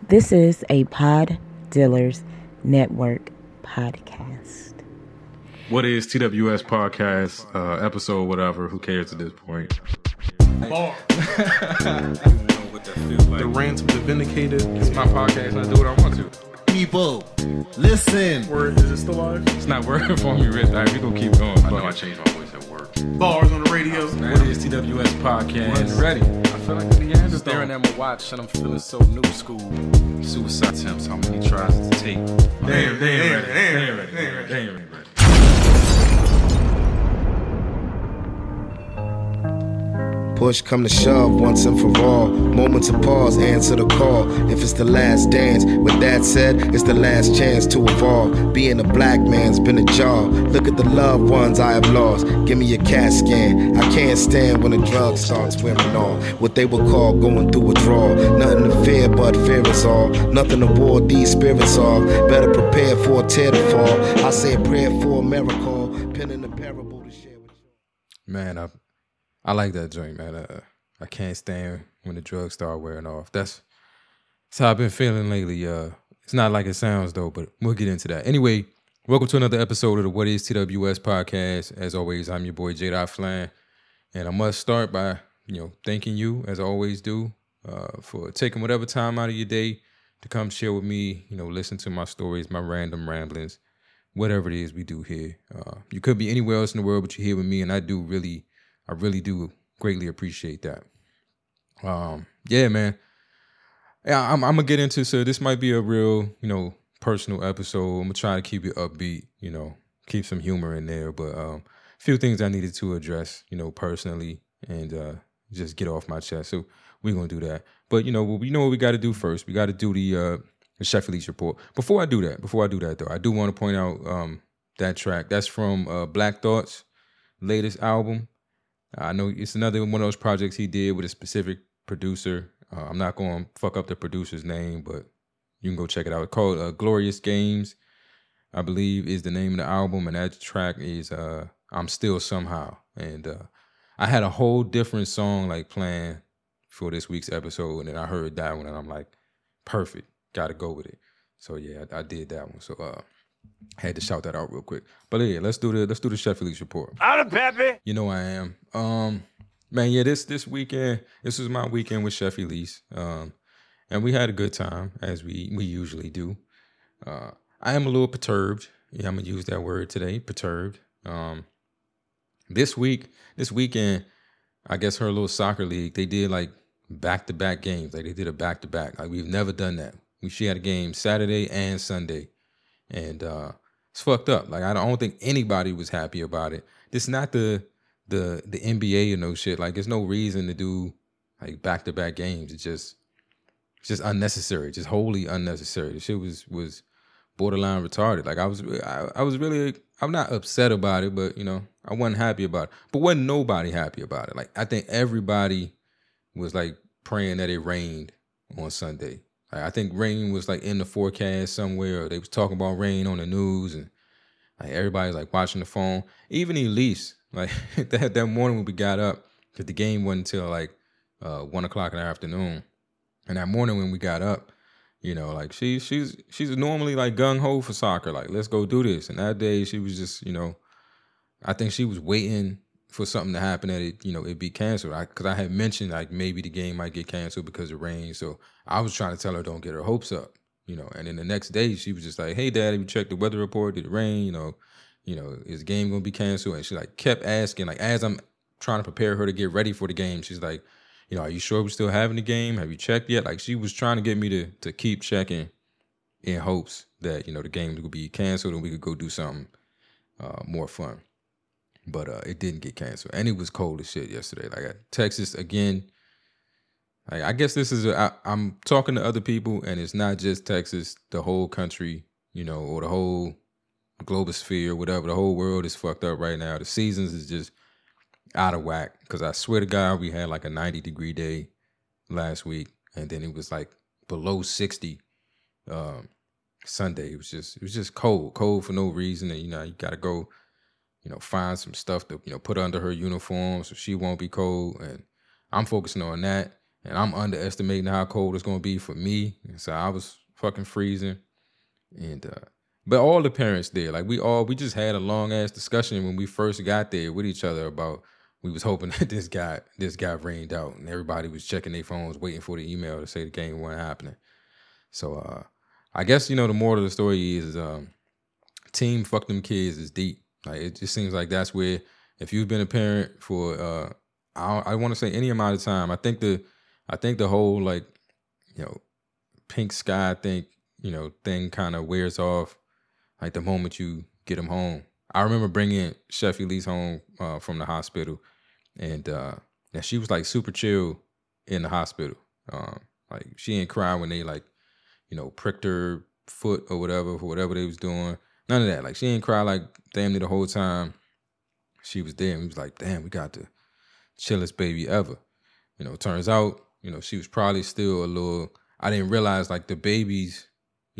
This is a Pod Dealers Network podcast. What is TWS podcast, episode, whatever, who cares at this point? Bar. The rant of the vindicated. It's my podcast and I do what I want to. People, listen. Word, is it still live? It's not working for me, Rich. All right, we gonna keep going. I know I changed my voice at work. Bars on the radio. What is TWS podcast? Ready. I feel like the Neanderthal. Staring at my watch and I'm feeling so new school. Suicide attempts, how many tries does it take? They ain't ready. Push come to shove once and for all. Moments of pause, answer the call. If it's the last dance, with that said, it's the last chance to evolve. Being a black man's been a job. Look at the loved ones I have lost. Give me a CAT scan. I can't stand when the drug starts wearing off. What they would call going through a draw. Nothing to fear but fear is all. Nothing to ward these spirits off. Better prepare for a tear to fall. I say a prayer for a miracle. Penning a parable to share with you. Man, I like that joint, man. I can't stand when the drugs start wearing off. That's how I've been feeling lately. It's not like it sounds, though, but we'll get into that. Anyway, welcome to another episode of the What is TWS podcast. As always, I'm your boy, J. Flan. And I must start by, thanking you, as I always do, for taking whatever time out of your day to come share with me, listen to my stories, my random ramblings, whatever it is we do here. You could be anywhere else in the world, but you're here with me, and I really do greatly appreciate that. Yeah, man. Yeah, I'm gonna get into, so this might be a real, personal episode. I'm gonna try to keep it upbeat, keep some humor in there, but a few things I needed to address, personally, and just get off my chest. So we're gonna do that. But what we got to do first. We got to do the Chef Elise report. Before I do that, though, I do want to point out that track. That's from Black Thought's latest album. I know it's another one of those projects he did with a specific producer. I'm not going to fuck up the producer's name, but you can go check it out. It's called Glorious Games, I believe, is the name of the album. And that track is I'm Still Somehow. And I had a whole different song planned for this week's episode. And then I heard that one and I'm like, perfect. Got to go with it. So yeah, I did that one. So had to shout that out real quick. But yeah, let's do the Chef Elise report. Out of Peppy. You know I am. Man, yeah, this weekend, this was my weekend with Chef Elise. And we had a good time, as we usually do. I am a little perturbed. Yeah, I'm gonna use that word today, perturbed. This weekend, I guess her little soccer league, they did back-to-back games. They did a back-to-back. We've never done that. She had a game Saturday and Sunday. And it's fucked up. I don't think anybody was happy about it. This is not the NBA or no shit. There's no reason to do back-to-back games. It's just unnecessary. Just wholly unnecessary. The shit was borderline retarded. I was really, I'm not upset about it, but I wasn't happy about it. But wasn't nobody happy about it. I think everybody was praying that it rained on Sunday. I think rain was in the forecast somewhere, or they was talking about rain on the news, and everybody's watching the phone. Even Elise, that morning when we got up, because the game wasn't until 1 o'clock in the afternoon, and that morning when we got up, she's normally gung ho for soccer, let's go do this. And that day she was just, I think she was waiting for something to happen that it'd be canceled. Because I had mentioned maybe the game might get canceled because of rain. So I was trying to tell her don't get her hopes up, And then the next day she was just hey, Dad, have you checked the weather report? Did it rain? Is the game gonna be canceled? And she kept asking, as I'm trying to prepare her to get ready for the game, she's are you sure we're still having the game? Have you checked yet? She was trying to get me to keep checking in hopes that the game would be canceled and we could go do something more fun. But it didn't get canceled. And it was cold as shit yesterday. Texas, again, I guess this is, I'm talking to other people, and it's not just Texas, the whole country, or the whole globosphere, whatever. The whole world is fucked up right now. The seasons is just out of whack. Because I swear to God, we had a 90-degree day last week. And then it was below 60 Sunday. It was just cold for no reason. And, you got to go, find some stuff to, put under her uniform so she won't be cold. And I'm focusing on that. And I'm underestimating how cold it's gonna be for me. And so I was fucking freezing. And but all the parents there, like we just had a long ass discussion when we first got there with each other about we was hoping that this guy rained out, and everybody was checking their phones waiting for the email to say the game wasn't happening. So I guess, the moral of the story is team fuck them kids is deep. Like, it just seems like that's where, if you've been a parent for I want to say any amount of time, I think the whole, like, pink sky thing kind of wears off like the moment you get them home. I remember bringing Chef Elise home from the hospital, and she was like super chill in the hospital. Like, she didn't cry when they pricked her foot or whatever for whatever they was doing. None of that. Like, she didn't cry like damn near the whole time she was there. And we was like, damn, we got the chillest baby ever. Turns out, she was probably still a little. I didn't realize like the babies,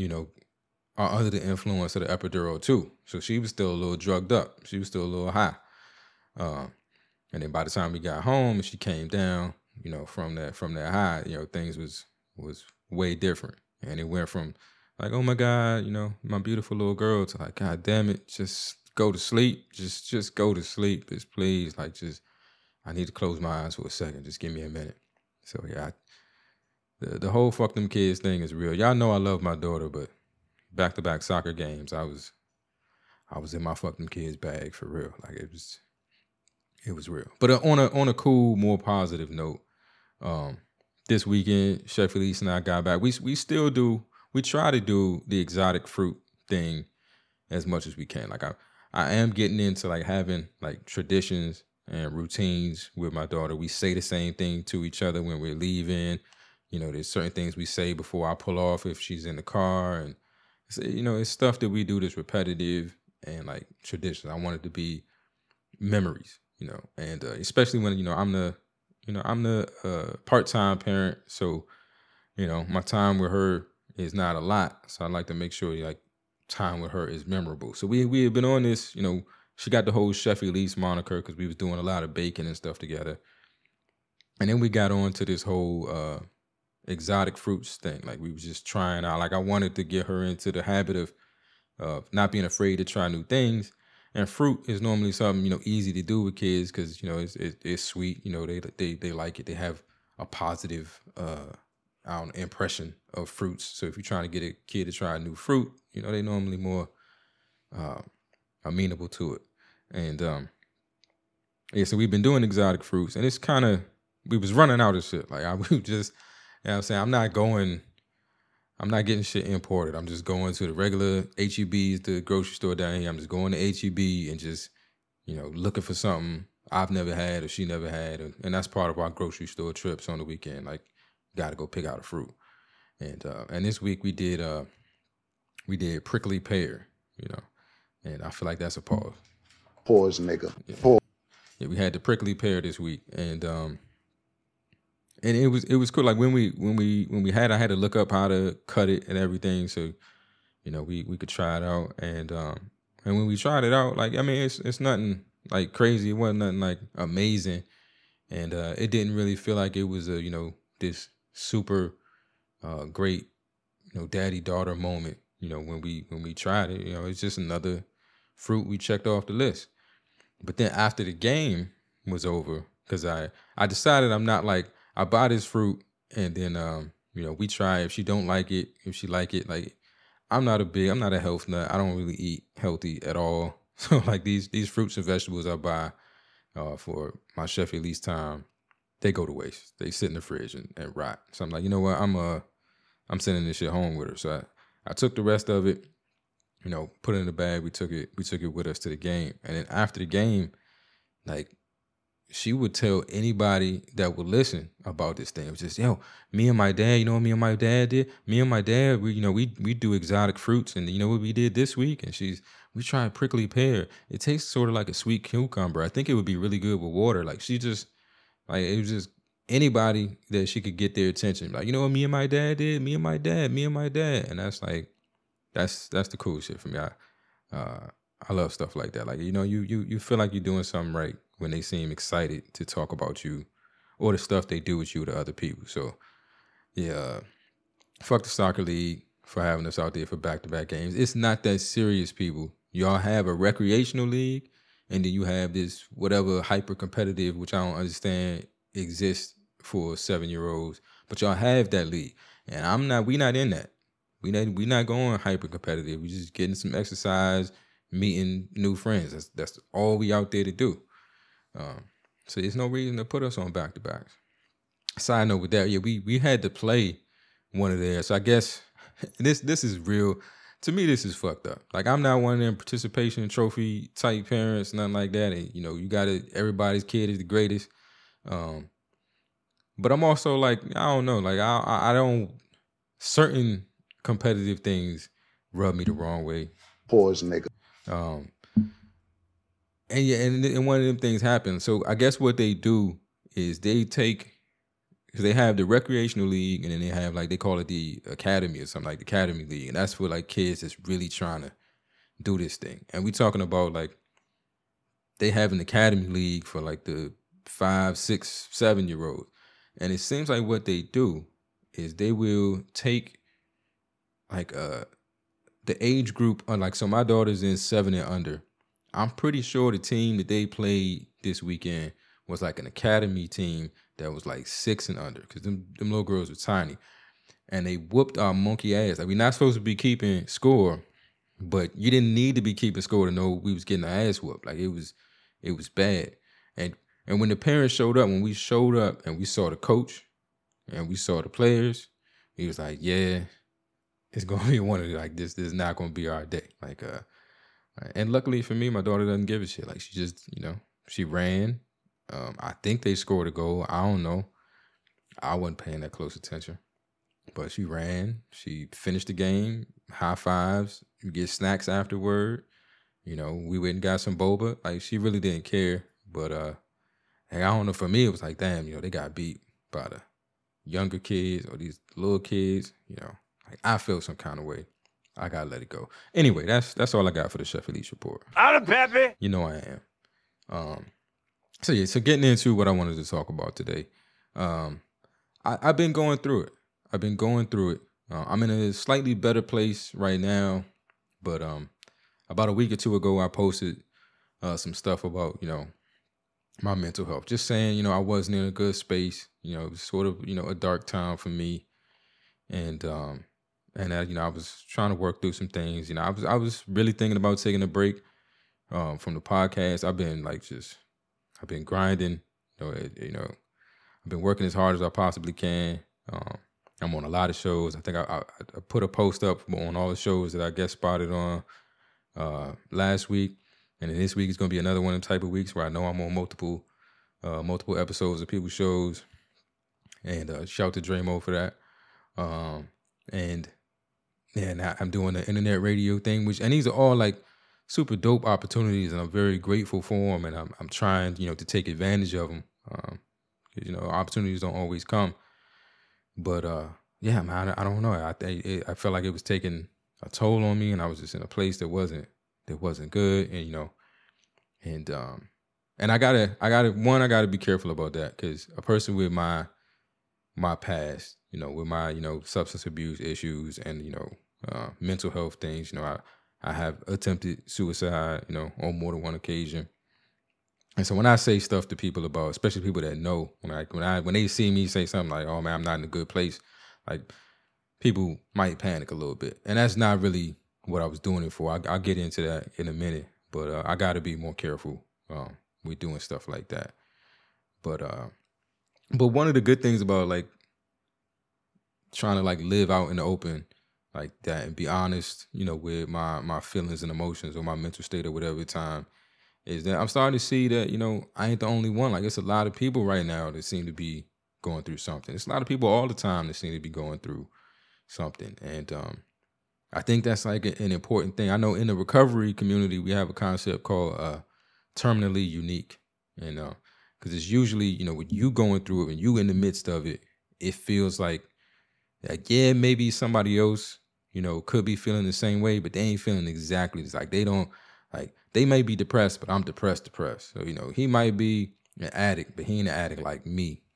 are under the influence of the epidural too. So she was still a little drugged up. She was still a little high. And then by the time we got home and she came down, from that high, things was way different. And it went from like, oh my God, my beautiful little girl, to like, God damn it, just go to sleep. Just go to sleep. Just please, like, I need to close my eyes for a second. Just give me a minute. So yeah, the whole fuck them kids thing is real. Y'all know I love my daughter, but back-to-back soccer games, I was in my fuck them kids bag for real. Like, it was real. But on a cool, more positive note, this weekend, Chef Elise and I got back. We try to do the exotic fruit thing as much as we can. Like, I am getting into like having like traditions and routines with my daughter. We say the same thing to each other when we're leaving. There's certain things we say before I pull off if she's in the car, and it's stuff that we do that's repetitive and like tradition. I want it to be memories, and especially when I'm the part-time parent, so my time with her is not a lot. So I like to make sure like time with her is memorable. So we have been on this, she got the whole Chef Elise moniker because we was doing a lot of baking and stuff together, and then we got on to this whole exotic fruits thing. Like, we was just trying out. Like, I wanted to get her into the habit of not being afraid to try new things. And fruit is normally something easy to do with kids because it's sweet. They like it. They have a positive impression of fruits. So if you're trying to get a kid to try a new fruit, they normally more amenable to it. And so we've been doing exotic fruits, and it's kind of, we was running out of shit. Like, we just. You know what I'm saying? I'm not getting shit imported. I'm just going to the regular H-E-B's, the grocery store down here. I'm just going to H-E-B and just, looking for something I've never had or she never had. And that's part of our grocery store trips on the weekend. Like, got to go pick out a fruit. And this week we did prickly pear, and I feel like that's a pause. Pause, nigga. Yeah. Pause. Yeah, we had the prickly pear this week, and it was cool. Like, when I had to look up how to cut it and everything, so we could try it out. And when we tried it out, like, I mean, it's nothing like crazy. It wasn't nothing like amazing, and it didn't really feel like it was a this super great daddy-daughter moment. When we tried it, it's just another fruit we checked off the list. But then after the game was over, because I decided I'm not like, I buy this fruit and then we try it. If she don't like it, if she like it, like, I'm not a health nut. I don't really eat healthy at all. So like these fruits and vegetables I buy for my Chef Elise time, they go to waste. They sit in the fridge and rot. So I'm like, you know what? I'm sending this shit home with her. So I took the rest of it, put it in the bag. We took it with us to the game. And then after the game, like, she would tell anybody that would listen about this thing. It was just, me and my dad, you know what me and my dad did? Me and my dad, we do exotic fruits, and you know what we did this week? And we tried prickly pear. It tastes sort of like a sweet cucumber. I think it would be really good with water. Like, she just, like, it was just anybody that she could get their attention. Like, you know what me and my dad did? Me and my dad. And that's like, that's the cool shit for me. I love stuff like that. Like, you feel like you're doing something right when they seem excited to talk about you or the stuff they do with you to other people. So yeah, fuck the soccer league for having us out there for back-to-back games. It's not that serious, people. Y'all have a recreational league, and then you have this whatever hyper-competitive, which I don't understand exists for 7-year-olds, but y'all have that league. And we not in that. We not going hyper-competitive. We just getting some exercise, meeting new friends. That's all we out there to do. So there's no reason to put us on back-to-backs. Side note with that, yeah, we had to play one of theirs. So I guess this is real. To me, this is fucked up. Like, I'm not one of them participation trophy type parents, nothing like that. And, you know, you got to, everybody's kid is the greatest. But I'm also like, I don't know. Like, I don't, certain competitive things rub me the wrong way. Pause, nigga. And yeah, and one of them things happen. So I guess what they do is they take, because they have the recreational league, and then they have, like, they call it the academy or something, like the academy league. And that's for, like, kids that's really trying to do this thing. And we talking about, like, they have an academy league for, like, the 5, 6, 7-year-olds. And it seems like what they do is they will take, like, the age group, like, so my daughter's in 7 and under. I'm pretty sure the team that they played this weekend was like an academy team that was like 6 and under, because them little girls were tiny. And they whooped our monkey ass. Like, we're not supposed to be keeping score, but you didn't need to be keeping score to know we was getting our ass whooped. Like, it was bad. And when the parents showed up, when we showed up and we saw the coach and we saw the players, he was like, yeah, it's going to be one of the, like, this is not going to be our day. Like, and luckily for me, my daughter doesn't give a shit. Like, she just, you know, she ran. I think they scored a goal. I don't know. I wasn't paying that close attention. But she ran. She finished the game. High fives. You get snacks afterward. You know, we went and got some boba. Like, she really didn't care. But I don't know. For me, it was like, damn, you know, they got beat by the younger kids or these little kids. You know, like, I feel some kind of way. I gotta let it go. Anyway, that's all I got for the Chef Elise report. I'm Peppy. You know I am. So getting into what I wanted to talk about today. I've been going through it. I'm in a slightly better place right now, but about a week or two ago, I posted some stuff about, you know, my mental health. Just saying, you know, I wasn't in a good space. You know, it was sort of, you know, a dark time for me, and you know, I was trying to work through some things. You know, I was really thinking about taking a break from the podcast. I've been grinding. You know, I've been working as hard as I possibly can. I'm on a lot of shows. I think I put a post up on all the shows that I guest spotted on last week, and then this week is going to be another one of them type of weeks where I know I'm on multiple episodes of people's shows. And shout to Dramo for that. And now I'm doing the internet radio thing, and these are all like super dope opportunities, and I'm very grateful for them, and I'm trying, you know, to take advantage of them. You know, opportunities don't always come, but yeah, man, I don't know. I felt like it was taking a toll on me, and I was just in a place that wasn't good, and you know, and I gotta be careful about that, because a person with my past, you know, with my, you know, substance abuse issues and, you know, mental health things, you know, I have attempted suicide, you know, on more than one occasion. And so when I say stuff to people about, especially people that know, when they see me say something like, oh man, I'm not in a good place, like, people might panic a little bit. And that's not really what I was doing it for. I'll get into that in a minute, but I got to be more careful with doing stuff like that. But one of the good things about, like, trying to, like, live out in the open like that and be honest, you know, with my feelings and emotions or my mental state or whatever time, is that I'm starting to see that, you know, I ain't the only one. Like, it's a lot of people right now that seem to be going through something. It's a lot of people all the time that seem to be going through something. And I think that's like an important thing. I know in the recovery community, we have a concept called terminally unique. And because it's usually, you know, with you going through it and you in the midst of it, it feels like, yeah, maybe somebody else, you know, could be feeling the same way, but they ain't feeling exactly. It's like they may be depressed, but I'm depressed. So, you know, he might be an addict, but he ain't an addict like me.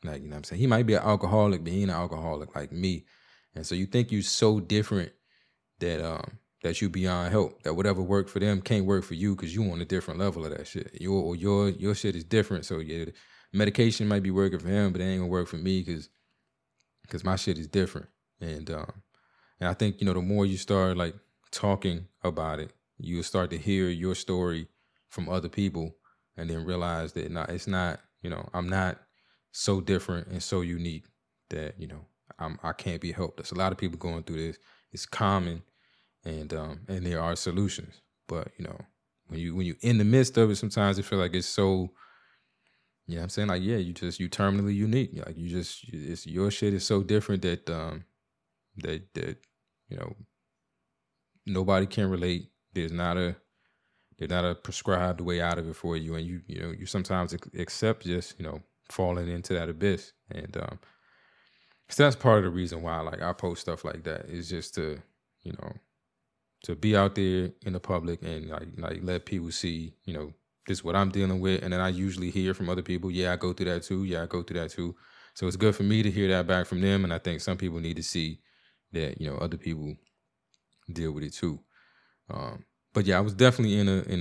Like, you know what I'm saying? He might be an alcoholic, but he ain't an alcoholic like me. And so you think you're so different that you beyond help, that whatever worked for them can't work for you because you on a different level of that shit. Your shit is different. So yeah, medication might be working for him, but it ain't gonna work for me because my shit is different. And I think, you know, the more you start like talking about it, you'll start to hear your story from other people and then realize that it's not, you know, I'm not so different and so unique that, you know, I can't be helped. There's a lot of people going through this. It's common, and there are solutions. But, you know, when you in the midst of it, sometimes it feel like it's so, you know what I'm saying? Like, yeah, you terminally unique. Like it's your shit is so different that that you know, nobody can relate. There's not a prescribed way out of it for you, and you sometimes accept just, you know, falling into that abyss. And so that's part of the reason why, like, I post stuff like that, is just to, you know, to be out there in the public and like let people see, you know, this is what I'm dealing with. And then I usually hear from other people, yeah, I go through that too. So it's good for me to hear that back from them, and I think some people need to see that, you know, other people deal with it too. But yeah, I was definitely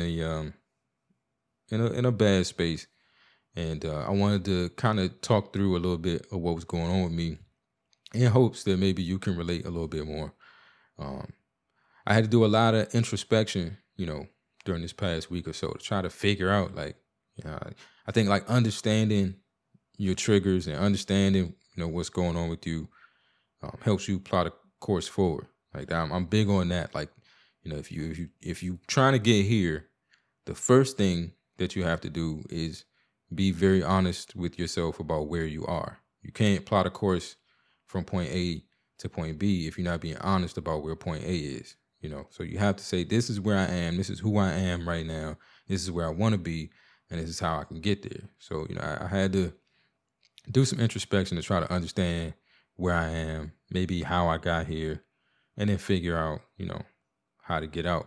in a bad space, and I wanted to kind of talk through a little bit of what was going on with me, in hopes that maybe you can relate a little bit more. I had to do a lot of introspection, you know, during this past week or so to try to figure out, like, you know, I think like understanding your triggers and understanding, you know, what's going on with you helps you plot a course forward. Like, I'm big on that. Like, you know, if you trying to get here, the first thing that you have to do is be very honest with yourself about where you are. You can't plot a course from point A to point B if you're not being honest about where point A is. You know, so you have to say, this is where I am, this is who I am right now, this is where I want to be, and this is how I can get there. So, you know, I had to do some introspection to try to understand where I am, maybe how I got here, and then figure out, you know, how to get out.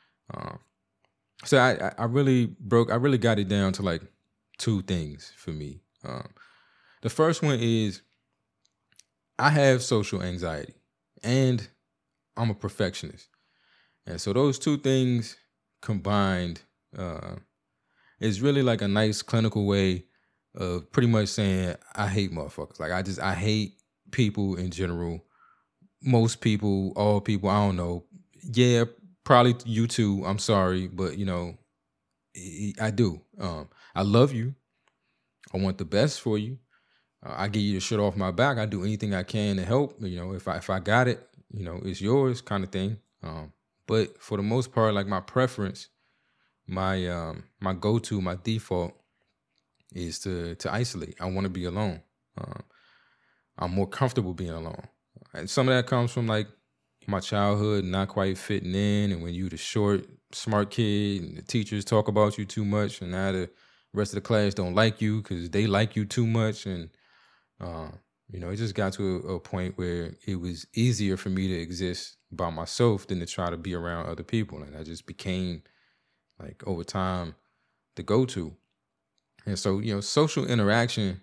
So I really got it down to like two things for me. The first one is I have social anxiety, and I'm a perfectionist. And so those two things combined is really like a nice clinical way of pretty much saying I hate motherfuckers. Like, I hate people in general. Most people, all people, I don't know. Yeah, probably you too. I'm sorry, but, you know, I do. I love you. I want the best for you. I give you the shit off my back. I do anything I can to help. You know, if I got it, you know, it's yours kind of thing. But for the most part, like, my preference, my go-to, my default is to isolate. I want to be alone. I'm more comfortable being alone. And some of that comes from like my childhood not quite fitting in, and when you the short, smart kid and the teachers talk about you too much, and now the rest of the class don't like you because they like you too much. And you know, it just got to a point where it was easier for me to exist by myself than to try to be around other people. And I just became, like, over time, the go-to. And so, you know, social interaction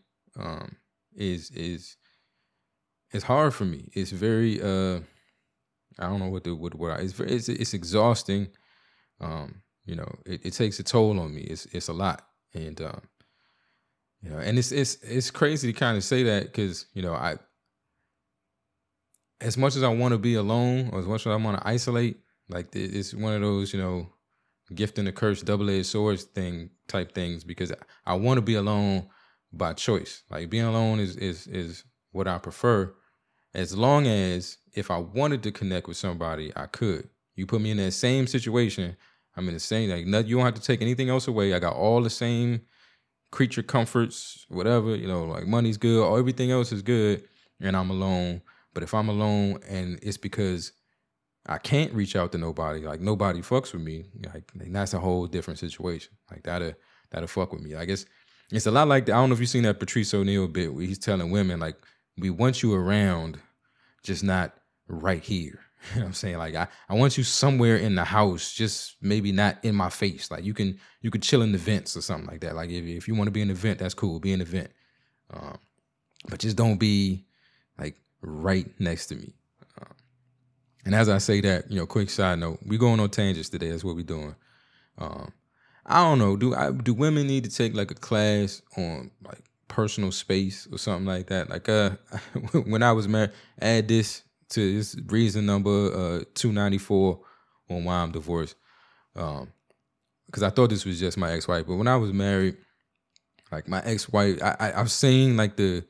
is hard for me. It's very I don't know it's exhausting. You know, it takes a toll on me. It's a lot. And you know, and it's crazy to kind of say that, because, you know, as much as I want to be alone, or as much as I want to isolate, like, it's one of those, you know, gift and a curse, double-edged swords type things, because I want to be alone by choice. Like, being alone is what I prefer, as long as if I wanted to connect with somebody, I could. You put me in that same situation, I'm in the same, like, you don't have to take anything else away. I got all the same creature comforts, whatever, you know, like, money's good, or everything else is good, and I'm alone. But if I'm alone and it's because I can't reach out to nobody, like, nobody fucks with me, like that's a whole different situation. Like, that'll fuck with me. I guess it's a lot like that. I don't know if you've seen that Patrice O'Neal bit where he's telling women, like, we want you around, just not right here. You know what I'm saying? Like, I want you somewhere in the house, just maybe not in my face. Like, you could chill in the vents or something like that. Like, if you want to be in the vent, that's cool. Be in the vent. but just don't be like right next to me. And as I say that, quick side note, we going on tangents today. That's what we doing. I don't know. Do women need to take like a class on like personal space or something like that? Like when I was married, add this to this reason number 294 on why I'm divorced. Because I thought this was just my ex-wife, but when I was married, like my ex-wife, I've seen like the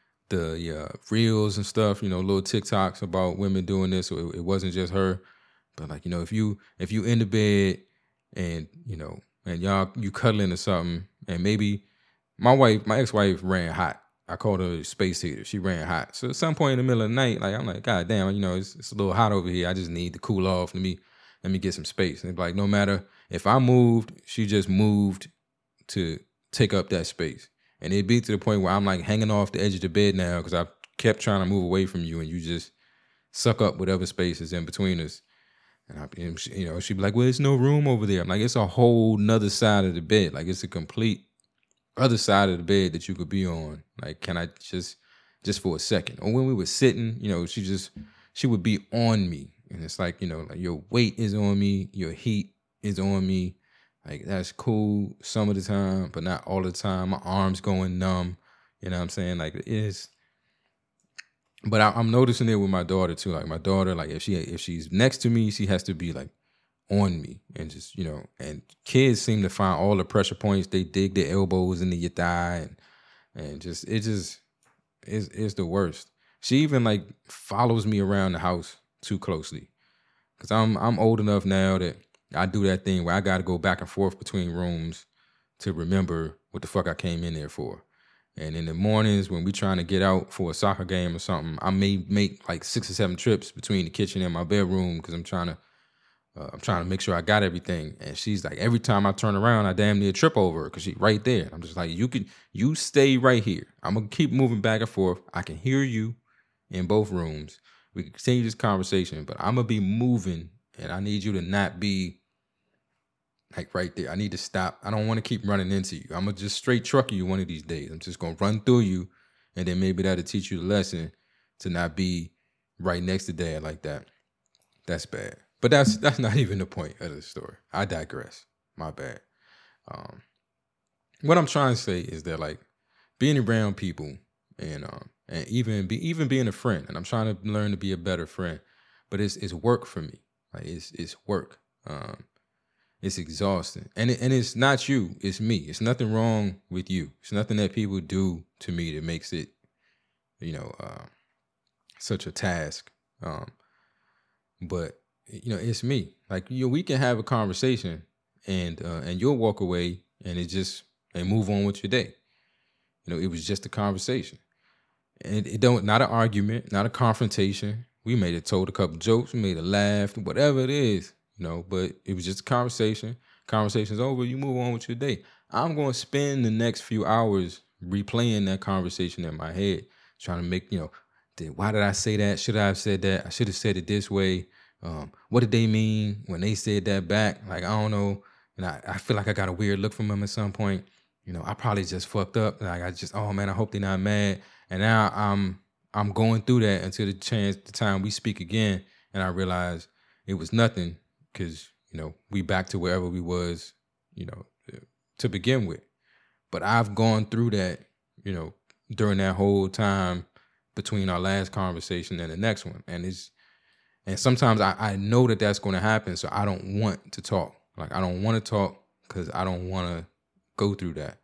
reels and stuff, little TikToks about women doing this. So it wasn't just her, but like if you in the bed and and you cuddling or something, and maybe my ex-wife ran hot. I called her a space heater. She ran hot. So at some point in the middle of the night, like I'm like, God damn, it's a little hot over here. I just need to cool off. Let me get some space. And like no matter if I moved, she just moved to take up that space. And it'd be to the point where I'm like hanging off the edge of the bed now because I kept trying to move away from you, and you just suck up whatever space is in between us. And she'd be like, well, there's no room over there. I'm like, it's a whole nother side of the bed. Like it's a complete other side of the bed that you could be on. Like, can I just for a second? Or when we were sitting, she would be on me. And it's like, like your weight is on me, your heat is on me. Like that's cool some of the time, but not all the time. My arms going numb. You know what I'm saying? Like it is. But I'm noticing it with my daughter too. Like my daughter, like if she's next to me, she has to be like on me and just, and kids seem to find all the pressure points. They dig their elbows into your thigh and it's the worst. She even like follows me around the house too closely. Cause I'm old enough now that I do that thing where I got to go back and forth between rooms to remember what the fuck I came in there for. And in the mornings when we trying to get out for a soccer game or something, I may make like 6 or 7 trips between the kitchen and my bedroom because I'm trying to make sure I got everything. And she's like, every time I turn around, I damn near trip over her because she's right there. I'm just like, you stay right here. I'm going to keep moving back and forth. I can hear you in both rooms. We can continue this conversation, but I'm going to be moving and I need you to not be like right there. I need to stop. I don't want to keep running into you. I'm going to just straight truck you one of these days. I'm just going to run through you. And then maybe that'll teach you the lesson to not be right next to dad like that. That's bad. But that's not even the point of the story. I digress. My bad. What I'm trying to say is that like being around people and even being a friend, and I'm trying to learn to be a better friend, but it's work for me. Like it's work. It's exhausting. And it's not you, it's me. It's nothing wrong with you. It's nothing that people do to me that makes it, such a task. But it's me. Like, we can have a conversation and you'll walk away and move on with your day. It was just a conversation. And not an argument, not a confrontation. We may have told a couple jokes, we made a laugh, whatever it is. But it was just a conversation. Conversation's over, you move on with your day. I'm going to spend the next few hours replaying that conversation in my head, trying to make, why did I say that? Should I have said that? I should have said it this way. What did they mean when they said that back? Like, I don't know. And I feel like I got a weird look from them at some point. I probably just fucked up. Like, oh man, I hope they're not mad. And now I'm going through that until the time we speak again. And I realize it was nothing. Because, we back to wherever we was, to begin with. But I've gone through that, during that whole time between our last conversation and the next one. And sometimes I know that that's going to happen, so I don't want to talk. Like, I don't want to talk because I don't want to go through that.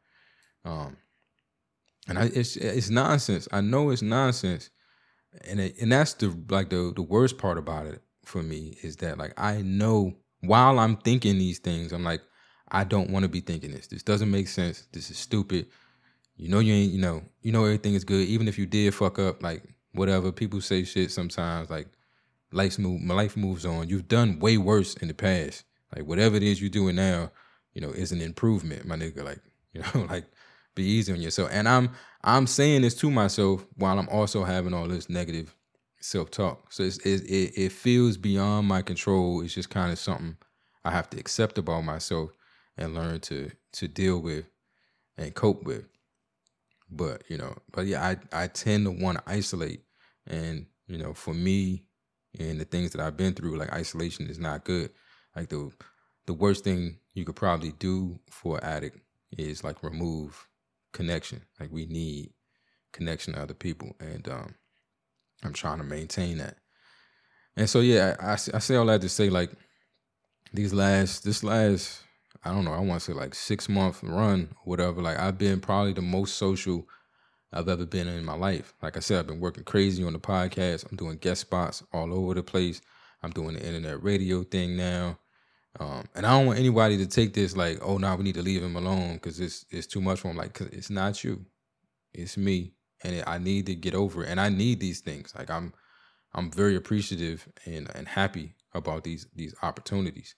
It's nonsense. I know it's nonsense. And that's the worst part about it. For me is that like I know while I'm thinking these things, I'm like, I don't want to be thinking this. This doesn't make sense. This is stupid. You ain't everything is good. Even if you did fuck up, like whatever. People say shit sometimes, like life moves on. You've done way worse in the past. Like whatever it is you're doing now, is an improvement, my nigga. Like, like be easy on yourself. And I'm saying this to myself while I'm also having all this negative self-talk. So it feels beyond my control. It's just kind of something I have to accept about myself and learn to deal with and cope with. But yeah, I tend to want to isolate. And, for me and the things that I've been through, like isolation is not good. Like the worst thing you could probably do for an addict is like remove connection. Like we need connection to other people. And I'm trying to maintain that. And so, yeah, I say all that to say, like, this last, I don't know, I want to say like 6-month run or whatever, like I've been probably the most social I've ever been in my life. Like I said, I've been working crazy on the podcast. I'm doing guest spots all over the place. I'm doing the internet radio thing now. And I don't want anybody to take this like, oh, no, we need to leave him alone because it's too much for him. Like, 'cause it's not you. It's me. And I need to get over it. And I need these things. Like I'm very appreciative and happy about these opportunities.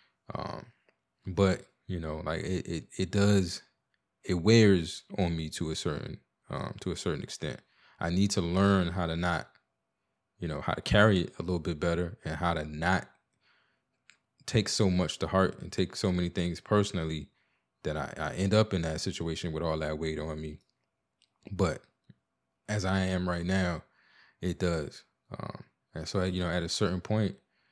But, like it wears on me to a certain extent. I need to learn how to not, how to carry it a little bit better and how to not take so much to heart and take so many things personally that I end up in that situation with all that weight on me. But as I am right now, it does. And so, at a certain point,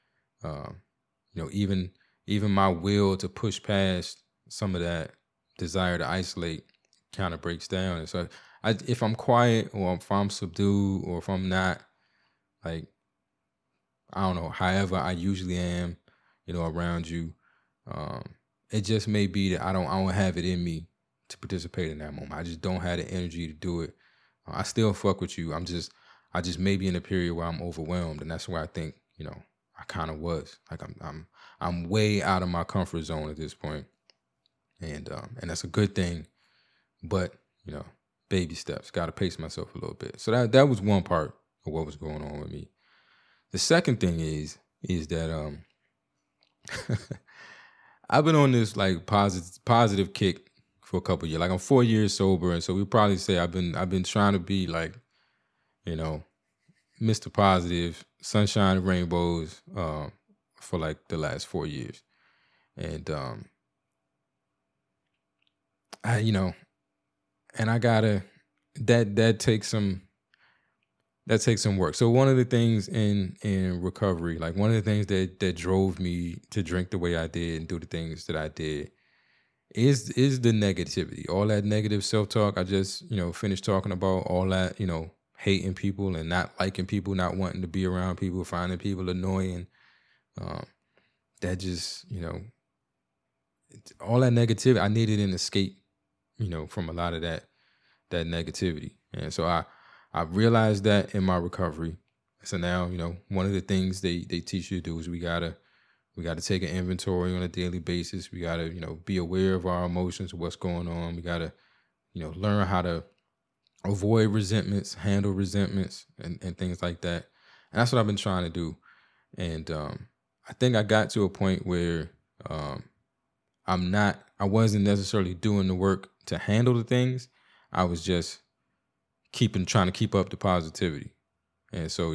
even my will to push past some of that desire to isolate kind of breaks down. And so if I'm quiet or if I'm subdued or if I'm not, like, I don't know, however I usually am, around you, it just may be that I don't have it in me to participate in that moment. I just don't have the energy to do it. I still fuck with you. I just may be in a period where I'm overwhelmed, and that's where I think, I kind of was. Like I'm way out of my comfort zone at this point. And that's a good thing. But, baby steps. Got to pace myself a little bit. So that was one part of what was going on with me. The second thing is that I've been on this like positive kick for a couple of years. Like I'm 4 years sober, and so we probably say I've been trying to be like, Mr. Positive, sunshine and rainbows for like the last 4 years. And I gotta that takes some work. So one of the things in recovery, like one of the things that drove me to drink the way I did and do the things that I did is the negativity. All that negative self-talk I just, finished talking about, all that, hating people and not liking people, not wanting to be around people, finding people annoying. That just, all that negativity, I needed an escape, from a lot of that negativity. And so I realized that in my recovery. So now, one of the things they teach you to do is we gotta take an inventory on a daily basis. We gotta, be aware of our emotions, what's going on. We gotta, learn how to avoid resentments, handle resentments, and things like that. And that's what I've been trying to do. And I think I got to a point where I wasn't necessarily doing the work to handle the things. I was just trying to keep up the positivity. And so,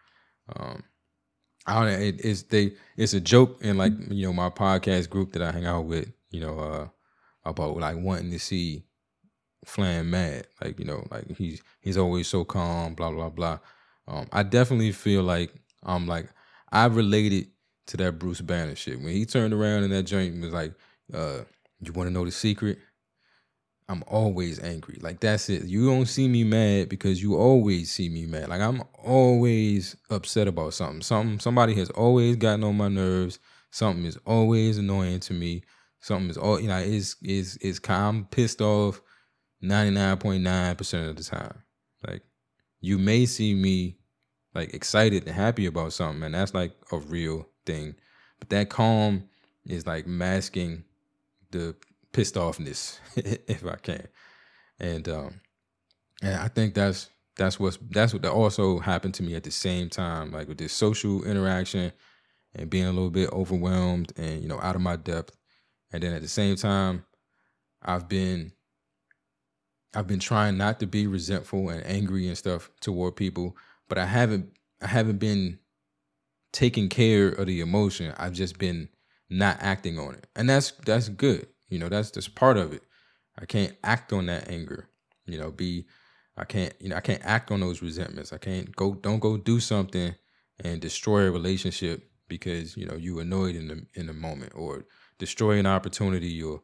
it's a joke in like, my podcast group that I hang out with, about like wanting to see Flan mad, like, like he's always so calm, blah, blah, blah. I definitely feel like I related to that Bruce Banner shit. When he turned around in that joint and was like, you want to know the secret? I'm always angry. Like, that's it. You don't see me mad because you always see me mad. Like, I'm always upset about something. Somebody has always gotten on my nerves. Something is always annoying to me. Something is I'm pissed off 99.9% of the time. Like, you may see me like excited and happy about something, and that's like a real thing. But that calm is like masking the pissed offness, if I can. And I think that's what also happened to me at the same time, like with this social interaction and being a little bit overwhelmed and, out of my depth. And then at the same time, I've been trying not to be resentful and angry and stuff toward people, but I haven't been taking care of the emotion. I've just been not acting on it. And that's good. That's part of it. I can't act on that anger, I can't act on those resentments. Don't go do something and destroy a relationship because, you annoyed in the moment, or destroy an opportunity, or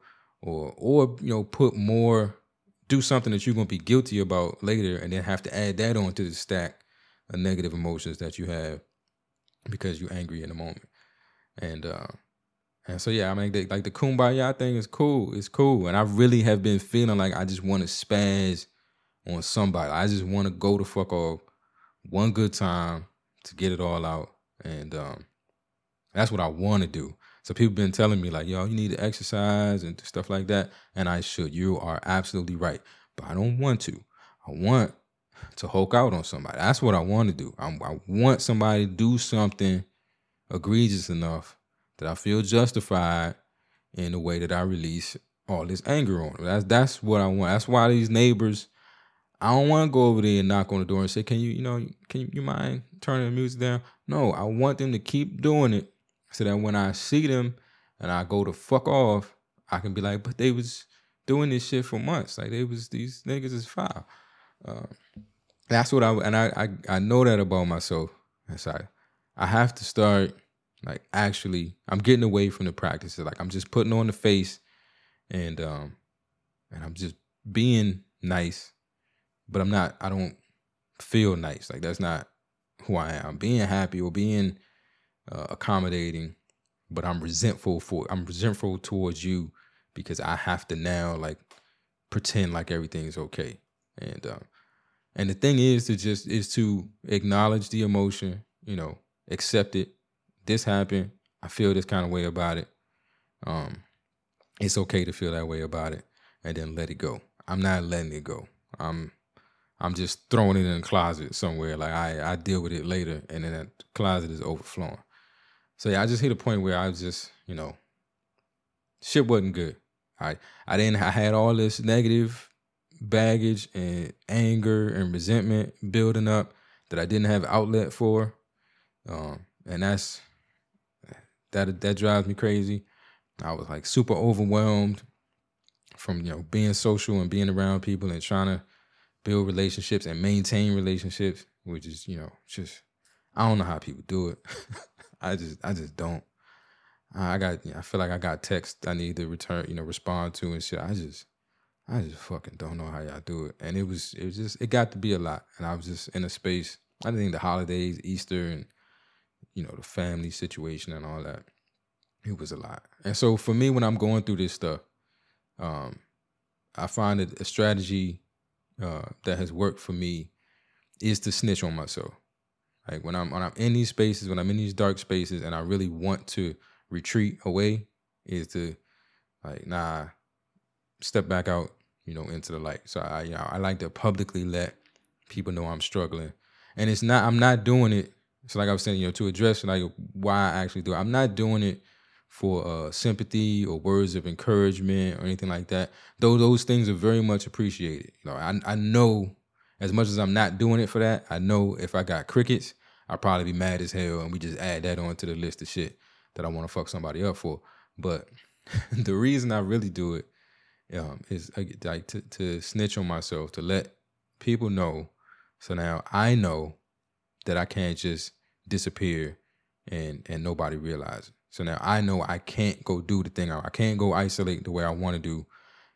do something that you're going to be guilty about later, and then have to add that on to the stack of negative emotions that you have because you're angry in the moment. And so, yeah, I mean, the kumbaya thing is cool. It's cool. And I really have been feeling like I just want to spaz on somebody. I just want to go the fuck off one good time to get it all out. And that's what I want to do. So people been telling me like, yo, you need to exercise and stuff like that. And I should. You are absolutely right. But I don't want to. I want to Hulk out on somebody. That's what I want to do. I want somebody to do something egregious enough that I feel justified in the way that I release all this anger on them. That's what I want. That's why these neighbors, I don't want to go over there and knock on the door and say, can you mind turning the music down? No, I want them to keep doing it so that when I see them and I go to fuck off, I can be like, but they was doing this shit for months. Like these niggas is foul. That's what I know that about myself. That's I have to start like actually, I'm getting away from the practices. Like I'm just putting on the face and I'm just being nice, but I don't feel nice. Like that's not who I am. I'm being happy or being accommodating, but I'm resentful towards you because I have to now like pretend like everything's okay. And the thing is to acknowledge the emotion, accept it. This happened. I feel this kind of way about it. It's okay to feel that way about it, and then let it go. I'm not letting it go. I'm just throwing it in a closet somewhere. Like I deal with it later, and then that closet is overflowing. So yeah, I just hit a point where I was just, shit wasn't good. I had all this negative baggage and anger and resentment building up that I didn't have outlet for. And that drives me crazy. I was like super overwhelmed from, being social and being around people and trying to build relationships and maintain relationships, which is, just, I don't know how people do it. I just don't. I feel like I got text I need to return, respond to and shit. I just fucking don't know how y'all do it. And it got to be a lot. And I was just in a space, I think the holidays, Easter, and, the family situation and all that, it was a lot. And so for me, when I'm going through this stuff, I find that a strategy that has worked for me is to snitch on myself. Like when I'm in these spaces, when I'm in these dark spaces and I really want to retreat away, is to like, step back out, into the light. So I like to publicly let people know I'm struggling. And I'm not doing it. So like I was saying, to address like why I actually do it. I'm not doing it for sympathy or words of encouragement or anything like that. Though those things are very much appreciated. I know as much as I'm not doing it for that, I know if I got crickets, I'd probably be mad as hell, and we just add that on to the list of shit that I want to fuck somebody up for. But the reason I really do it is like to snitch on myself, to let people know. So now I know that I can't just disappear and nobody realize it. So now I know I can't go do the thing. I can't go isolate the way I want to do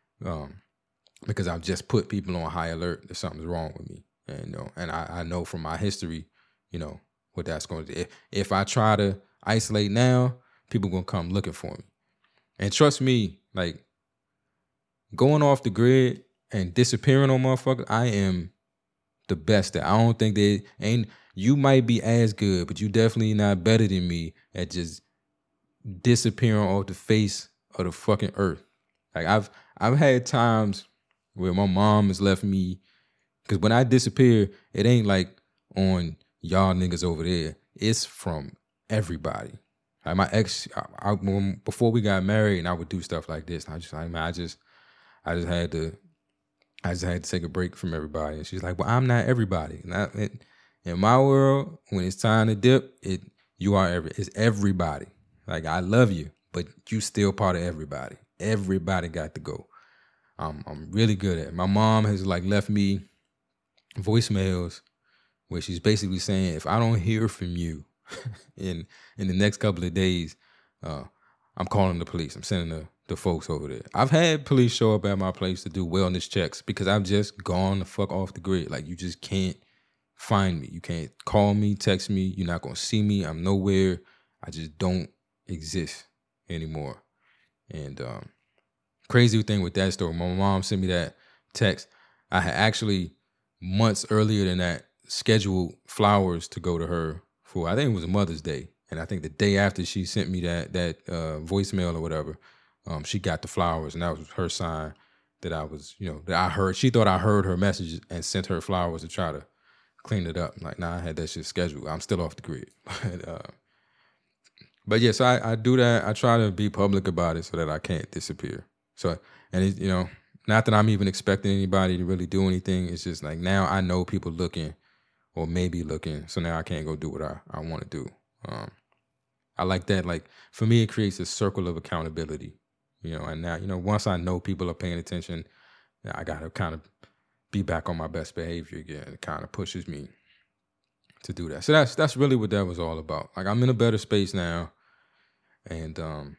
because I've just put people on high alert that something's wrong with me. And I know from my history, what that's going to do. If I try to isolate now, people going to come looking for me. And trust me, like going off the grid and disappearing on motherfuckers, I am the best at. I don't think they ain't. You might be as good, but you definitely not better than me at just disappearing off the face of the fucking earth. Like I've had times where my mom has left me, because when I disappear, it ain't like on y'all niggas over there. It's from everybody. Like my ex, before we got married, and I would do stuff like this. I just like, man, I just had to take a break from everybody. And she's like, well, I'm not everybody. In my world, when it's time to dip, it's everybody. Like, I love you, but you still part of everybody. Everybody got to go. I'm really good at. My mom has like left me voicemails where she's basically saying, if I don't hear from you in the next couple of days, I'm calling the police. I'm sending the folks over there. I've had police show up at my place to do wellness checks because I've just gone the fuck off the grid. Like, you just can't find me. You can't call me, text me. You're not going to see me. I'm nowhere. I just don't exist anymore. And crazy thing with that story, my mom sent me that text. I had actually months earlier than that scheduled flowers to go to her for, I think it was a Mother's Day. And I think the day after she sent me that voicemail or whatever, she got the flowers, and that was her sign that I was, that I heard. She thought I heard her message and sent her flowers to try to clean it up. Like, nah, I had that shit scheduled. I'm still off the grid. But yeah, so I do that. I try to be public about it so that I can't disappear. So, and it, not that I'm even expecting anybody to really do anything. It's just like, now I know people looking or maybe looking. So now I can't go do what I want to do. I like that. Like, for me, it creates a circle of accountability, and now, once I know people are paying attention, I got to kind of be back on my best behavior again. It kind of pushes me to do that. So that's really what that was all about. Like, I'm in a better space now. And,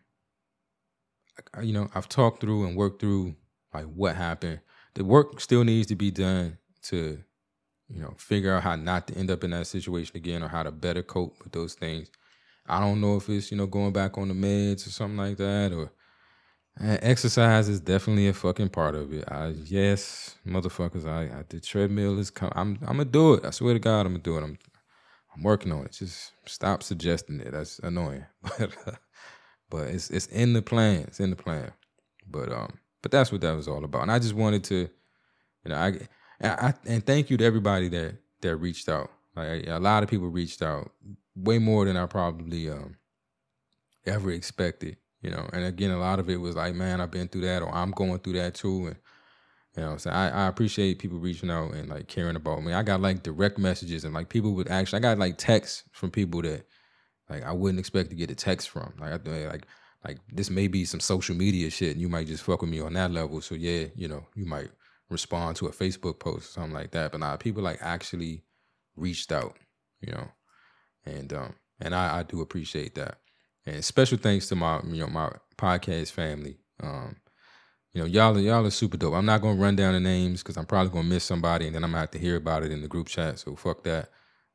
I've talked through and worked through like what happened. The work still needs to be done to, figure out how not to end up in that situation again or how to better cope with those things. I don't know if it's, going back on the meds or something like that, or exercise is definitely a fucking part of it. Yes, motherfuckers, the treadmill is coming. I'm gonna do it. I swear to God, I'm gonna do it. I'm working on it. Just stop suggesting it. That's annoying. But it's in the plan. It's in the plan. But that's what that was all about. And I just wanted to, and thank you to everybody that reached out. Like, a lot of people reached out, way more than I probably ever expected. And again, a lot of it was like, man, I've been through that, or I'm going through that too. And so I appreciate people reaching out and like caring about me. I got like direct messages, and like people would actually, I got like texts from people that like I wouldn't expect to get a text from. Like this may be some social media shit, and you might just fuck with me on that level. So yeah, you might respond to a Facebook post or something like that. But nah, people like actually reached out, and I do appreciate that. And special thanks to my my podcast family. Y'all are super dope. I'm not gonna run down the names because I'm probably gonna miss somebody, and then I'm gonna have to hear about it in the group chat. So fuck that.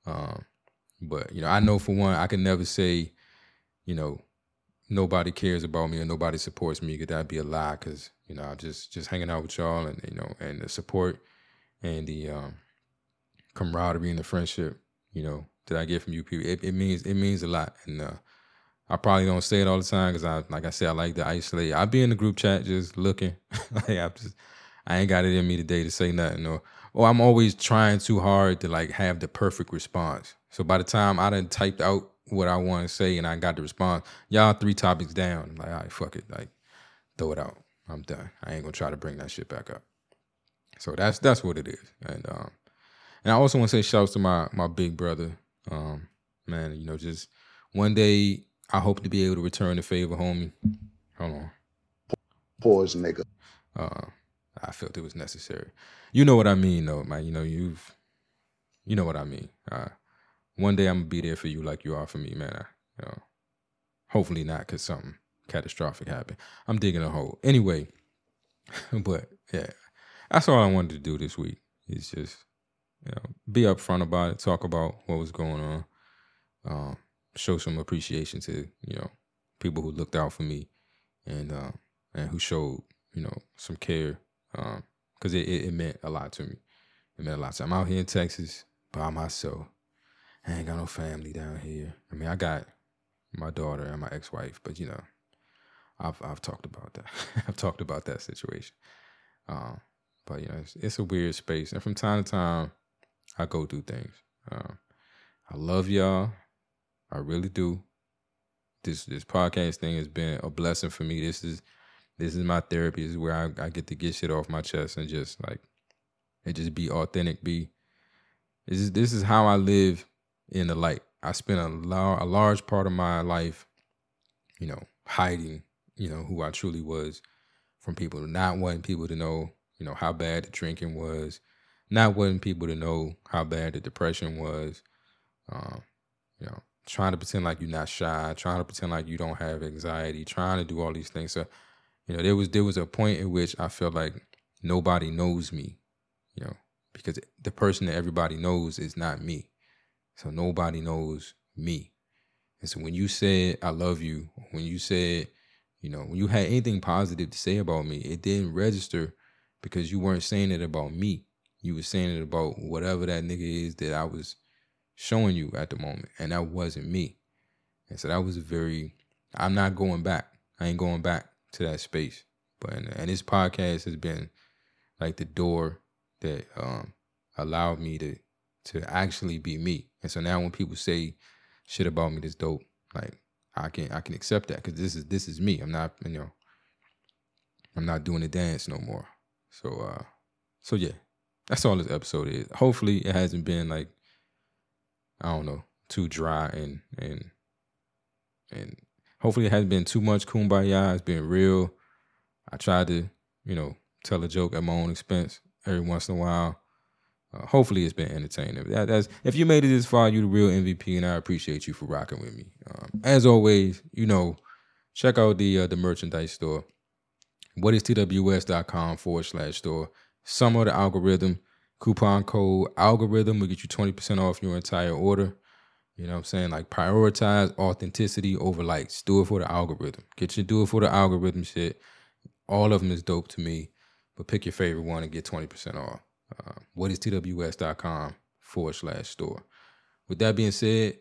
But I know for one, I can never say, nobody cares about me or nobody supports me, because that'd be a lie. Because I'm just hanging out with y'all, and and the support and the camaraderie and the friendship, that I get from you people, it means a lot. And I probably don't say it all the time because I like to isolate. I'll be in the group chat just looking. I ain't got it in me today to say nothing, or I'm always trying too hard to like have the perfect response. So by the time I done typed out what I want to say and I got the response, y'all 3 topics down. I'm like, all right, fuck it, like throw it out. I'm done. I ain't gonna try to bring that shit back up. So that's what it is. And I also want to say shouts to my big brother. Man, just one day I hope to be able to return the favor, homie. Hold on. Pause, nigga. I felt it was necessary. You know what I mean, though, man. You know what I mean. One day I'm gonna be there for you like you are for me, man. Hopefully not, because something catastrophic happened. I'm digging a hole. Anyway, but yeah, that's all I wanted to do this week. Is just be upfront about it, talk about what was going on, show some appreciation to people who looked out for me, and who showed some care, because it meant a lot to me. It meant a lot. So I'm out here in Texas by myself. I ain't got no family down here. I mean, I got my daughter and my ex-wife, but I've talked about that. I've talked about that situation. But it's a weird space, and from time to time, I go through things. I love y'all. I really do. This podcast thing has been a blessing for me. This is my therapy. This is where I get to get shit off my chest and just be authentic. This is how I live in the light. I spent a large part of my life, hiding, who I truly was from people, not wanting people to know, how bad the drinking was, not wanting people to know how bad the depression was, trying to pretend like you're not shy, trying to pretend like you don't have anxiety, trying to do all these things. So, there was a point in which I felt like nobody knows me, because the person that everybody knows is not me. So nobody knows me. And so when you said, I love you, when you said, when you had anything positive to say about me, it didn't register because you weren't saying it about me. You were saying it about whatever that nigga is that I was showing you at the moment. And that wasn't me. And so that was I'm not going back. I ain't going back to that space. And this podcast has been like the door that allowed me to actually be me. And so now when people say shit about me that's dope, like I can accept that because this is me. I'm not I'm not doing the dance no more. So yeah, that's all this episode is. Hopefully it hasn't been like, I don't know, too dry and hopefully it hasn't been too much kumbaya. It's been real. I tried to, tell a joke at my own expense every once in a while. Hopefully it's been entertaining. If you made it this far, you the real MVP, and I appreciate you for rocking with me. As always, check out the merchandise store. whatistws.com/store. Summer the algorithm. Coupon code algorithm will get you 20% off your entire order. You know what I'm saying? Like, prioritize authenticity over likes. Do it for the algorithm. Do it for the algorithm shit. All of them is dope to me, but pick your favorite one and get 20% off. whatistws.com/store. With that being said,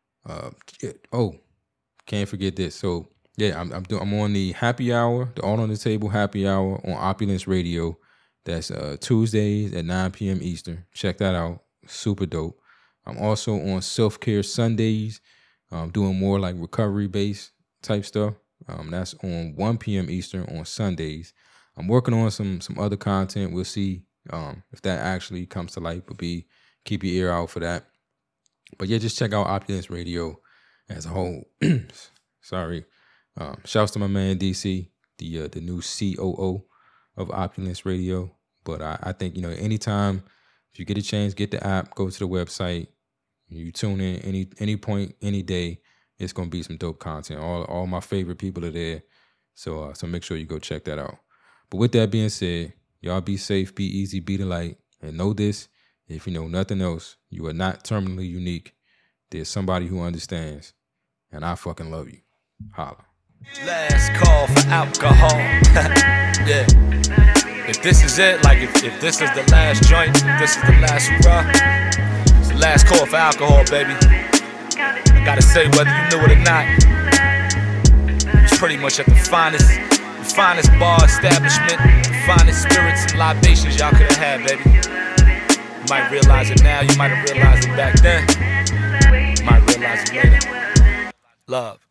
can't forget this. So yeah, I'm on the happy hour, the All on the Table happy hour on Opulence Radio. That's Tuesdays at 9 p.m. Eastern. Check that out. Super dope. I'm also on Self-Care Sundays, doing more like recovery-based type stuff. That's on 1 p.m. Eastern on Sundays. I'm working on some other content. We'll see if that actually comes to light, but keep your ear out for that. But yeah, just check out Opulence Radio as a whole. Sorry. Shouts to my man DC, the new COO of Opulence Radio. But I think, anytime if you get a chance, get the app, go to the website, you tune in any point, any day, it's gonna be some dope content. All my favorite people are there. So make sure you go check that out. But with that being said, y'all be safe, be easy, be the light, and know this: if you know nothing else, you are not terminally unique. There's somebody who understands, and I fucking love you. Holla. Last call for alcohol. Yeah. If this is it, like if this is the last joint, if this is the last hurrah, it's the last call for alcohol, baby. I gotta say, whether you knew it or not, it's pretty much at the finest bar establishment, the finest spirits and libations y'all could have had, baby. You might realize it now, you might have realized it back then, you might realize it later. Love.